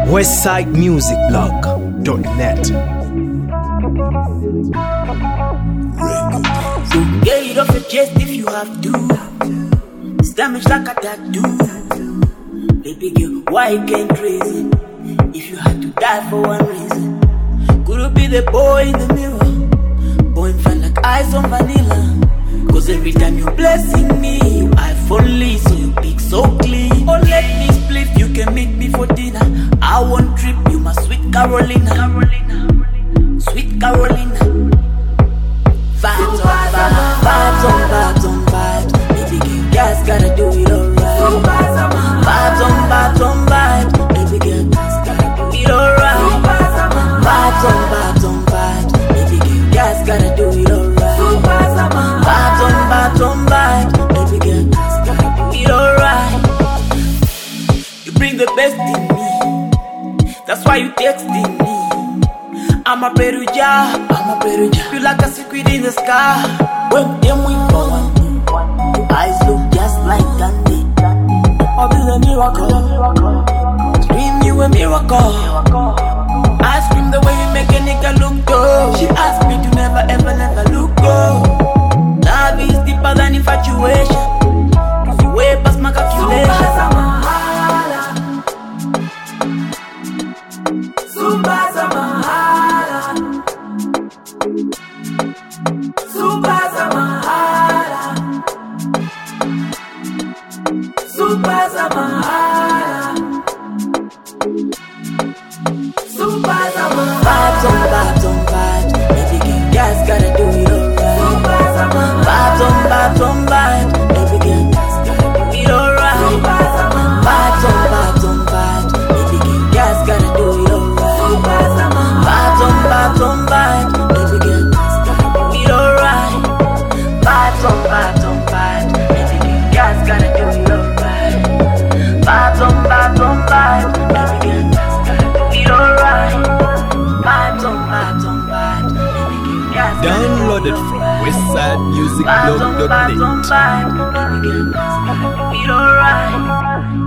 westsidemusicblog.net. So get it off your chest if you have to. It's damage like a tattoo. Baby girl, why you getting crazy? If you had to die for one reason, could it be the boy in the mirror? Boy felt like ice on vanilla. Cause every time you're blessing me, you iPhone Lee, so you pick so clean. Oh, let me split, you can meet me for dinner. I won't trip, you my sweet Carolina. Sweet Carolina. Vibes on vibes, vibes on vibes on vibes. Baby girl, guys gotta do it alright. Vibes on vibes on vibes. Baby girl, guys gotta do it alright. Vibes on vibes on vibes. Baby girl, guys gotta do it alright. Vibes on vibes on vibes. Baby girl, guys gotta do it alright. You bring the best in me, that's why you texting me. I'm a Perugia, feel like a secret in the sky. When them we fall, your eyes look just like candy. I'll be the miracle, scream you a miracle. I scream the way you make a nigga look good. She asked me to never ever never look good. Love is deeper than infatuation, cause you way past my calculation. Super Samahala, Super Samahala, Super Samahala, Super Samahala. Vibes on vibes on vibes. Baby girl, guys gotta do it alright. Super Samahala. Vibes on vibes on vibes. Baby girl, guys gotta do it alright. Super Samahala. Vibes on vibes on vibes. Baby girl, guys gotta do it alright. Super Samahala. Vibes on vibes on vibes. Baby girl, guys gotta do it alright. Vibes on vibes on vibes. Baby girl, guys gotta do it alright. Vibes on vibes on vibes. Baby girl, guys gotta do it alright. Vibes on vibes on vibes. Baby girl, guys gotta do it alright. Downloaded from westsidemusicblog.net. Vibes on vibes on vibes. Baby girl, guys gotta do it alright.